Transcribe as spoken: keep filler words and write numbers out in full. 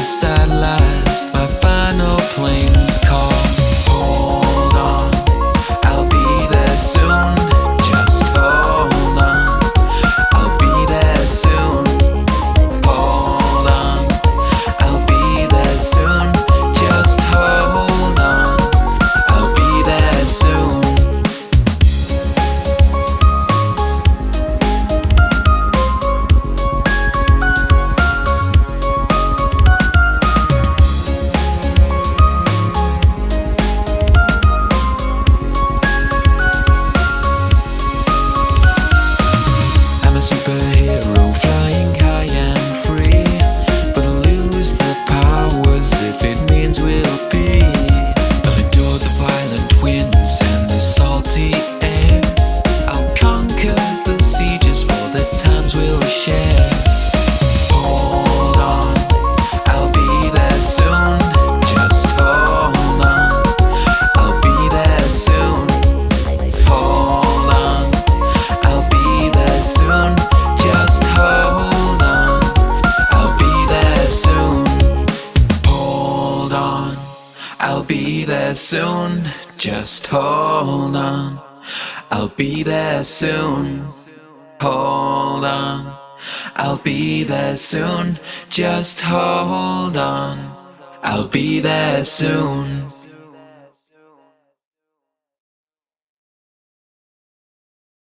sad last, my final plane's call. Hold on, I'll be there soon. Just hold on, I'll be there soon. Hold on, I'll be there soon. Just hold on, I'll be there soon. Superhero flying high and free, but I'll lose the powers if it means we'll be. I'll endure the violent winds and the salty air. I'll conquer the sieges for the times we'll share. Hold on, I'll be there soon. Just hold on, I'll be there soon. Hold on, I'll be there soon. Just hold on, I'll be there soon. Hold on, I'll be there soon. Just hold on, I'll be there soon. Hold on, I'll be there soon. Just hold on, I'll be there soon.